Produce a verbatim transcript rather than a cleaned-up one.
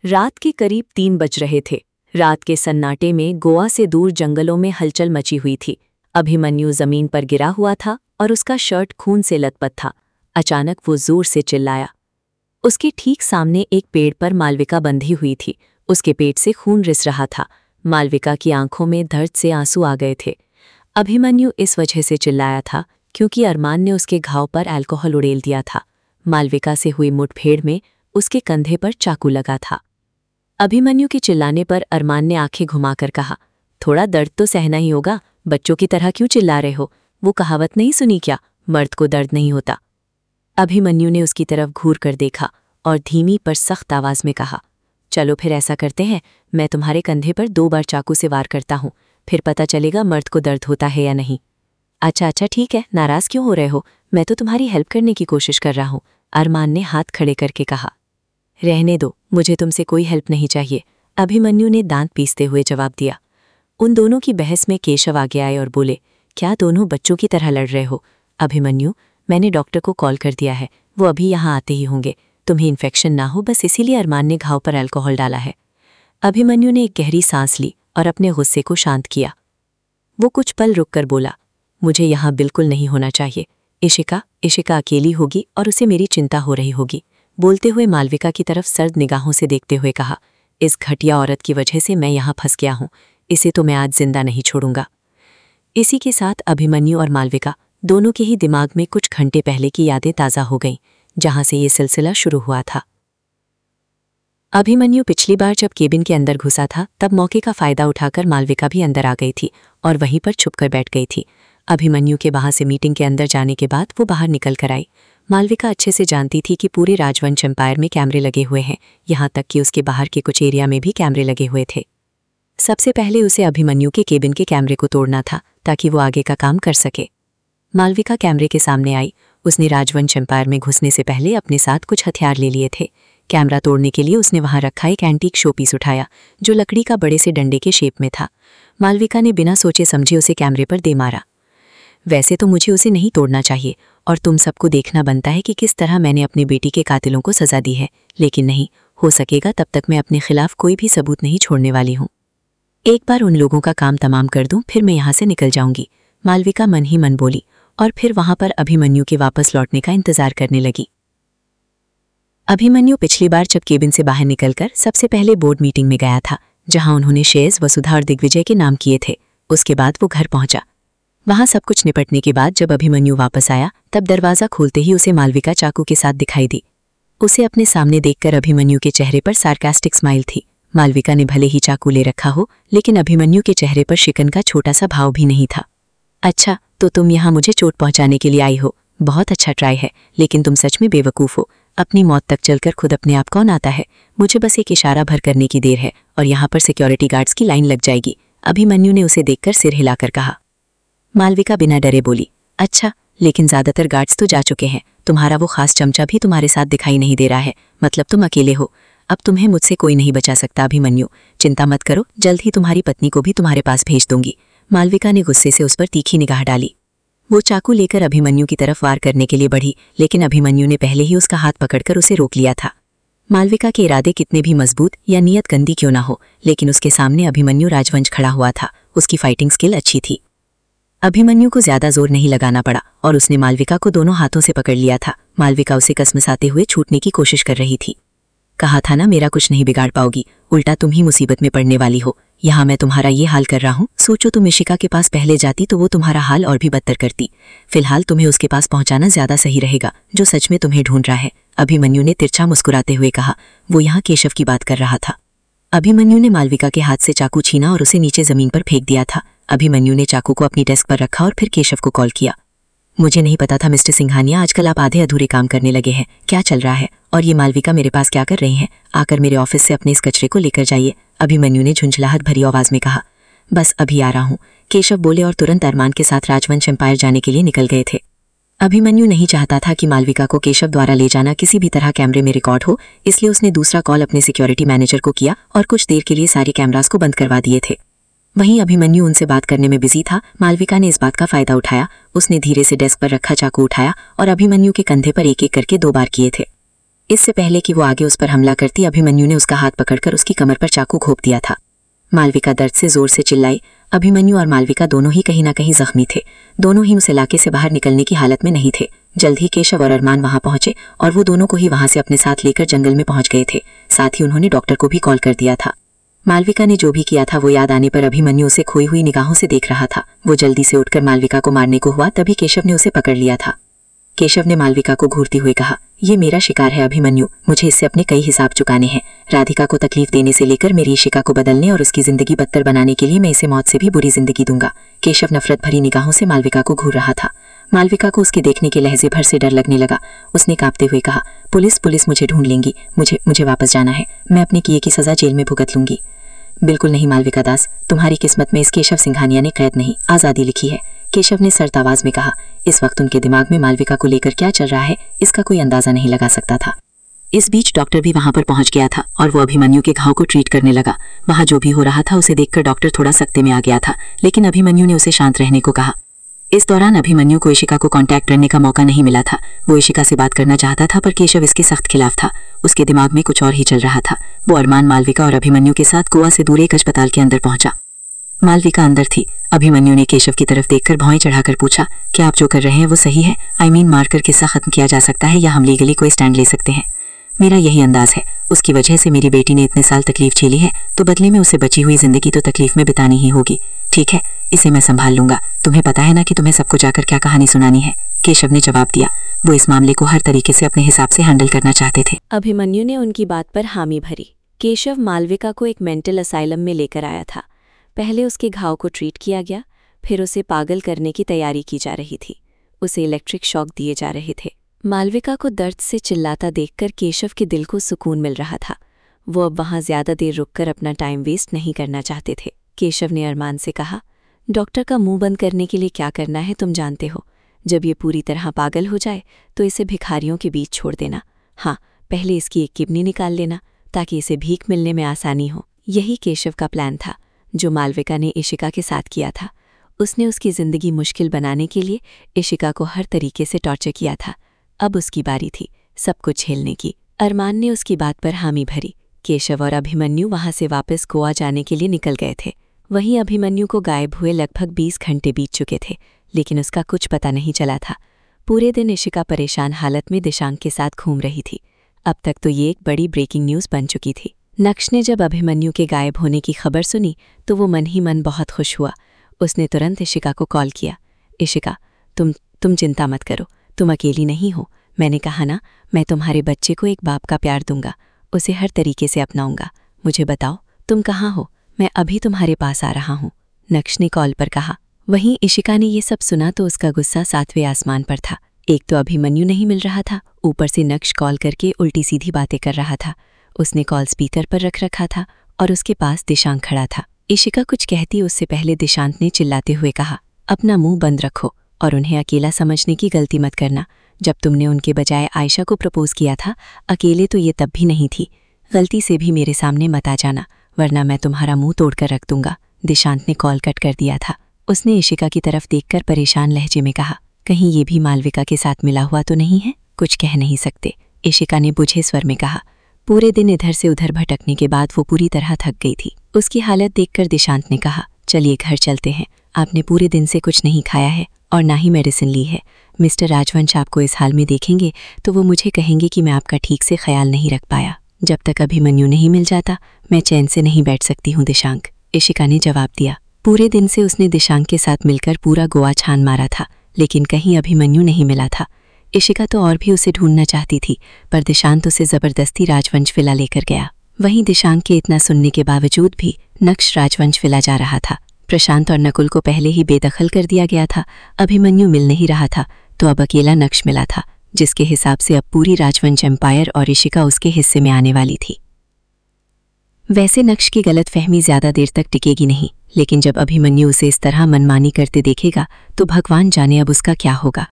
रात के करीब तीन बज रहे थे। रात के सन्नाटे में गोवा से दूर जंगलों में हलचल मची हुई थी। अभिमन्यु जमीन पर गिरा हुआ था और उसका शर्ट खून से लथपथ था। अचानक वो जोर से चिल्लाया। उसके ठीक सामने एक पेड़ पर मालविका बंधी हुई थी। उसके पेट से खून रिस रहा था। मालविका की आंखों में दर्द से आंसू आ गए थे। अभिमन्यु इस वजह से चिल्लाया था क्योंकि अरमान ने उसके घाव पर अल्कोहल उड़ेल दिया था। मालविका से हुई मुठभेड़ में उसके कंधे पर चाकू लगा था। अभिमन्यु के चिल्लाने पर अरमान ने आंखें घुमाकर कहा, थोड़ा दर्द तो सहना ही होगा, बच्चों की तरह क्यों चिल्ला रहे हो? वो कहावत नहीं सुनी क्या, मर्द को दर्द नहीं होता? अभिमन्यु ने उसकी तरफ घूर कर देखा और धीमी पर सख्त आवाज में कहा, चलो फिर ऐसा करते हैं, मैं तुम्हारे कंधे पर दो बार चाकू से वार करता हूँ, फिर पता चलेगा मर्द को दर्द होता है या नहीं। अच्छा अच्छा ठीक है, नाराज क्यों हो रहे हो? मैं तो तुम्हारी हेल्प करने की कोशिश कर रहा हूँ, अरमान ने हाथ खड़े करके कहा। रहने दो, मुझे तुमसे कोई हेल्प नहीं चाहिए, अभिमन्यु ने दांत पीसते हुए जवाब दिया। उन दोनों की बहस में केशव आगे आए और बोले, क्या दोनों बच्चों की तरह लड़ रहे हो? अभिमन्यु, मैंने डॉक्टर को कॉल कर दिया है, वो अभी यहाँ आते ही होंगे। तुम्हें इन्फेक्शन ना हो बस इसीलिए अरमान ने घाव पर अल्कोहल डाला है। अभिमन्यु ने एक गहरी सांस ली और अपने गुस्से को शांत किया। वो कुछ पल रुककर बोला, मुझे यहाँ बिल्कुल नहीं होना चाहिए। इशिका इशिका अकेली होगी और उसे मेरी चिंता हो रही होगी। बोलते हुए मालविका की तरफ सर्द निगाहों से देखते हुए कहा, इस घटिया औरत की वजह से मैं यहाँ फंस गया हूँ, इसे तो मैं आज जिंदा नहीं छोड़ूंगा। इसी के साथ अभिमन्यु और मालविका दोनों के ही दिमाग में कुछ घंटे पहले की यादें ताज़ा हो गईं, जहां से ये सिलसिला शुरू हुआ था। अभिमन्यु पिछली बार जब केबिन के अंदर घुसा था तब मौके का फायदा उठाकर मालविका भी अंदर आ गई थी और वहीं पर छुपकर बैठ गई थी। अभिमन्यु के वहां से मीटिंग के अंदर जाने के बाद वो बाहर निकल कर आई। मालविका अच्छे से जानती थी कि पूरे राजवंश एम्पायर में कैमरे लगे हुए हैं, यहाँ तक कि उसके बाहर के कुछ एरिया में भी कैमरे लगे हुए थे। सबसे पहले उसे अभिमन्यु के केबिन के कैमरे को तोड़ना था ताकि वो आगे का काम कर सके। मालविका कैमरे के सामने आई। उसने राजवंश एम्पायर में घुसने से पहले अपने साथ कुछ हथियार ले लिए थे। कैमरा तोड़ने के लिए उसने वहां रखा एक एंटीक शोपीस उठाया जो लकड़ी का बड़े से डंडे के शेप में था। मालविका ने बिना सोचे समझे उसे कैमरे पर दे मारा। वैसे तो मुझे उसे नहीं तोड़ना चाहिए और तुम सबको देखना बनता है कि किस तरह मैंने अपनी बेटी के कातिलों को सजा दी है, लेकिन नहीं हो सकेगा तब तक मैं अपने खिलाफ कोई भी सबूत नहीं छोड़ने वाली हूँ। एक बार उन लोगों का काम तमाम कर दूं फिर मैं यहाँ से निकल जाऊंगी, मालविका मन ही मन बोली और फिर वहां पर अभिमन्यु के वापस लौटने का इंतजार करने लगी। अभिमन्यु पिछली बार जब केबिन से बाहर निकलकर सबसे पहले बोर्ड मीटिंग में गया था, जहां उन्होंने शेयर्स वसुधा और दिग्विजय के नाम किए थे। उसके बाद वो घर पहुंचा। वहां सब कुछ निपटने के बाद जब अभिमन्यु वापस आया तब दरवाजा खोलते ही उसे मालविका चाकू के साथ दिखाई दी। उसे अपने सामने देखकर अभिमन्यु के चेहरे पर सार्कास्टिक स्माइल थी। मालविका ने भले ही चाकू ले रखा हो, लेकिन अभिमन्यु के चेहरे पर शिकन का छोटा सा भाव भी नहीं था। अच्छा, तो तुम यहाँ मुझे चोट पहुंचाने के लिए आई हो? बहुत अच्छा ट्राई है, लेकिन तुम सच में बेवकूफ़ हो। अपनी मौत तक चलकर खुद अपने आप कौन आता है? मुझे बस एक इशारा भर करने की देर है और यहाँ पर सिक्योरिटी गार्ड्स की लाइन लग जाएगी, अभिमन्यु ने उसे देखकर सिर हिलाकर कहा। मालविका बिना डरे बोली, अच्छा, लेकिन ज़्यादातर गार्ड्स तो जा चुके हैं, तुम्हारा वो खास चमचा भी तुम्हारे साथ दिखाई नहीं दे रहा है, मतलब तुम अकेले हो। अब तुम्हें मुझसे कोई नहीं बचा सकता अभिमन्यु, चिंता मत करो, जल्द ही तुम्हारी पत्नी को भी तुम्हारे पास भेज दूंगी। मालविका ने गुस्से से उस पर तीखी निगाह डाली। वो चाकू लेकर अभिमन्यु की तरफ वार करने के लिए बढ़ी, लेकिन अभिमन्यु ने पहले ही उसका हाथ पकड़कर उसे रोक लिया था। मालविका के इरादे कितने भी मजबूत या नीयत गंदी क्यों ना हो, लेकिन उसके सामने अभिमन्यु राजवंश खड़ा हुआ था। उसकी फाइटिंग स्किल अच्छी थी। अभिमन्यु को ज्यादा जोर नहीं लगाना पड़ा और उसने मालविका को दोनों हाथों से पकड़ लिया था। मालविका उसे कसमसाते हुए छूटने की कोशिश कर रही थी। कहा था ना मेरा कुछ नहीं बिगाड़ पाओगी, उल्टा तुम ही मुसीबत में पड़ने वाली हो। यहाँ मैं तुम्हारा ये हाल कर रहा हूँ, सोचो तुम इशिका के पास पहले जाती तो वो तुम्हारा हाल और भी बदतर करती। फिलहाल तुम्हें उसके पास पहुंचाना ज्यादा सही रहेगा, जो सच में तुम्हें ढूंढ रहा है, अभिमन्यु ने तिरछा मुस्कुराते हुए कहा। वो यहाँ केशव की बात कर रहा था। अभिमन्यु ने मालविका के हाथ से चाकू छीना और उसे नीचे जमीन पर फेंक दिया था। अभिमन्यु ने चाकू को अपनी डेस्क पर रखा और फिर केशव को कॉल किया। मुझे नहीं पता था मिस्टर सिंघानिया, आजकल आप आधे अधूरे काम करने लगे हैं, क्या चल रहा है? और ये मालविका मेरे पास क्या कर रही हैं? आकर मेरे ऑफिस से अपने इस कचरे को लेकर जाइए, अभिमन्यु ने झुंझलाहट भरी आवाज में कहा। बस अभी आ रहा हूँ, केशव बोले और तुरंत अरमान के साथ राजवंश एम्पायर जाने के लिए निकल गए थे। अभिमन्यु नहीं चाहता था कि मालविका को केशव द्वारा ले जाना किसी भी तरह कैमरे में रिकॉर्ड हो, इसलिए उसने दूसरा कॉल अपने सिक्योरिटी मैनेजर को किया और कुछ देर के लिए सारे कैमरास को बंद करवा दिए थे। वहीं अभिमन्यु उनसे बात करने में बिजी था। मालविका ने इस बात का फायदा उठाया। उसने धीरे से डेस्क पर रखा चाकू उठाया और अभिमन्यु के कंधे पर एक एक करके दो बार किए थे। इससे पहले कि वो आगे उस पर हमला करती, अभिमन्यु ने उसका हाथ पकड़कर उसकी कमर पर चाकू घोंप दिया था। मालविका दर्द से जोर से चिल्लाई। अभिमन्यु और मालविका दोनों ही कहीं ना कहीं जख्मी थे। दोनों ही उस इलाके से बाहर निकलने की हालत में नहीं थे। जल्द ही केशव और अरमान वहां पहुंचे और वो दोनों को ही वहां से अपने साथ लेकर जंगल में पहुंच गए थे। साथ ही उन्होंने डॉक्टर को भी कॉल कर दिया था। मालविका ने जो भी किया था वो याद आने पर अभिमन्यु उसे खोई हुई निगाहों से देख रहा था। वो जल्दी से उठकर मालविका को मारने को हुआ, तभी केशव ने उसे पकड़ लिया था। केशव ने मालविका को घूरते हुए कहा, ये मेरा शिकार है अभिमन्यु, मुझे इससे अपने कई हिसाब चुकाने हैं। राधिका को तकलीफ देने से लेकर मेरी इशिका को बदलने और उसकी जिंदगी बदतर बनाने के लिए मैं इसे मौत से भी बुरी जिंदगी दूंगा। केशव नफरत भरी निगाहों से मालविका को घूर रहा था। मालविका को उसके देखने के लहजे भर से डर लगने लगा। उसने कांपते हुए कहा, पुलिस पुलिस मुझे ढूंढ लेंगी, मुझे मुझे वापस जाना है, मैं अपने किए की सजा जेल में भुगत लूंगी। बिल्कुल नहीं मालविका दास, तुम्हारी किस्मत में इस केशव सिंघानिया ने कैद नहीं, आज़ादी लिखी है, केशव ने सर्द आवाज में कहा। इस वक्त उनके दिमाग में मालविका को लेकर क्या चल रहा है इसका कोई अंदाजा नहीं लगा सकता था। इस बीच डॉक्टर भी वहां पर पहुंच गया था और वो अभिमन्यु के घाव को ट्रीट करने लगा। वहां जो भी हो रहा था उसे देखकर डॉक्टर थोड़ा सख्ते में आ गया था, लेकिन अभिमन्यु ने उसे शांत रहने को कहा। इस दौरान अभिमन्यु को इशिका को कांटेक्ट करने का मौका नहीं मिला था। वो इशिका से बात करना चाहता था पर केशव इसके सख्त खिलाफ था। उसके दिमाग में कुछ और ही चल रहा था। वो अरमान, मालविका और अभिमन्यु के साथ गोवा से दूर एक अस्पताल के अंदर पहुंचा। मालविका अंदर थी। अभिमन्यु ने केशव की तरफ देखकर भौएं चढ़ाकर पूछा, क्या आप जो कर रहे हैं वो सही है? आई मीन मारकर किस्सा खत्म किया जा सकता है या हम लीगली कोई स्टैंड ले सकते हैं? मेरा यही अंदाज है। उसकी वजह से मेरी बेटी ने इतने साल तकलीफ झेली है, तो बदले में उसे बची हुई जिंदगी तो तकलीफ में बितानी ही होगी। ठीक है, इसे मैं संभाल लूंगा। तुम्हें पता है ना कि तुम्हें सबको जाकर क्या कहानी सुनानी है? केशव ने जवाब दिया। वो इस मामले को हर तरीके से अपने हिसाब से हैंडल करना चाहते थे। अभिमन्यु ने उनकी बात पर हामी भरी। केशव मालविका को एक मेंटल असाइलम में लेकर आया था। पहले उसके घाव को ट्रीट किया गया, फिर उसे पागल करने की तैयारी की जा रही थी। उसे इलेक्ट्रिक शॉक दिए जा रहे थे। मालविका को दर्द से चिल्लाता देखकर केशव के दिल को सुकून मिल रहा था। वो अब वहां ज्यादा देर रुककर अपना टाइम वेस्ट नहीं करना चाहते थे। केशव ने अरमान से कहा, डॉक्टर का मुंह बंद करने के लिए क्या करना है तुम जानते हो। जब ये पूरी तरह पागल हो जाए तो इसे भिखारियों के बीच छोड़ देना। हाँ, पहले इसकी एक किडनी निकाल लेना ताकि इसे भीख मिलने में आसानी हो। यही केशव का प्लान था जो मालविका ने इशिका के साथ किया था। उसने उसकी जिंदगी मुश्किल बनाने के लिए इशिका को हर तरीके से टॉर्चर किया था। अब उसकी बारी थी सब कुछ झेलने की। अरमान ने उसकी बात पर हामी भरी। केशव और अभिमन्यु वहां से वापस गोवा जाने के लिए निकल गए थे। वहीं अभिमन्यु को गायब हुए लगभग बीस घंटे बीत चुके थे, लेकिन उसका कुछ पता नहीं चला था। पूरे दिन इशिका परेशान हालत में दिशांक के साथ घूम रही थी। अब तक तो ये एक बड़ी ब्रेकिंग न्यूज़ बन चुकी थी। नक्श ने जब अभिमन्यु के गायब होने की खबर सुनी तो वो मन ही मन बहुत खुश हुआ। उसने तुरंत इशिका को कॉल किया। इशिका, तुम तुम चिंता मत करो, तुम अकेली नहीं हो। मैंने कहा ना, मैं तुम्हारे बच्चे को एक बाप का प्यार दूंगा, उसे हर तरीके से अपनाऊंगा। मुझे बताओ तुम कहाँ हो, मैं अभी तुम्हारे पास आ रहा हूँ, नक्श ने कॉल पर कहा। वहीं इशिका ने ये सब सुना तो उसका गुस्सा सातवें आसमान पर था। एक तो अभिमन्यु नहीं मिल रहा था, ऊपर से नक्श कॉल करके उल्टी सीधी बातें कर रहा था। उसने कॉल स्पीकर पर रख रखा था और उसके पास दिशांत खड़ा था। इशिका कुछ कहती उससे पहले दिशांत ने चिल्लाते हुए कहा, अपना मुंह बंद रखो और उन्हें अकेला समझने की गलती मत करना। जब तुमने उनके बजाय आयशा को प्रपोज किया था, अकेले तो ये तब भी नहीं थी। गलती से भी मेरे सामने मत आ जाना, वरना मैं तुम्हारा मुंह तोड़कर रख दूंगा। दिशांत ने कॉल कट कर दिया था। उसने इशिका की तरफ देखकर परेशान लहजे में कहा, कहीं ये भी मालविका के साथ मिला हुआ तो नहीं है? कुछ कह नहीं सकते, इशिका ने बुझे स्वर में कहा। पूरे दिन इधर से उधर भटकने के बाद वो पूरी तरह थक गई थी। उसकी हालत देखकर दिशांत ने कहा, चलिए घर चलते हैं, आपने पूरे दिन से कुछ नहीं खाया है और ना ही मेडिसिन ली है। मिस्टर राजवंश आपको इस हाल में देखेंगे तो वो मुझे कहेंगे कि मैं आपका ठीक से ख्याल नहीं रख पाया। जब तक अभिमन्यु नहीं मिल जाता मैं चैन से नहीं बैठ सकती हूँ दिशांक, इशिका ने जवाब दिया। पूरे दिन से उसने दिशांक के साथ मिलकर पूरा गोवा छान मारा था, लेकिन कहीं अभिमन्यु नहीं मिला था। इशिका तो और भी उसे ढूंढना चाहती थी, पर दिशांत उसे जबरदस्ती राजवंश विला लेकर गया। वहीं दिशांक के इतना सुनने के बावजूद भी नक्श राजवंश विला जा रहा था। प्रशांत और नकुल को पहले ही बेदखल कर दिया गया था। अभिमन्यु मिल नहीं रहा था तो अब अकेला नक्श मिला था, जिसके हिसाब से अब पूरी राजवंश एम्पायर और इशिका उसके हिस्से में आने वाली थी। वैसे नक्श की गलतफहमी ज्यादा देर तक टिकेगी नहीं, लेकिन जब अभिमन्यु उसे इस तरह मनमानी करते देखेगा तो भगवान जाने अब उसका क्या होगा।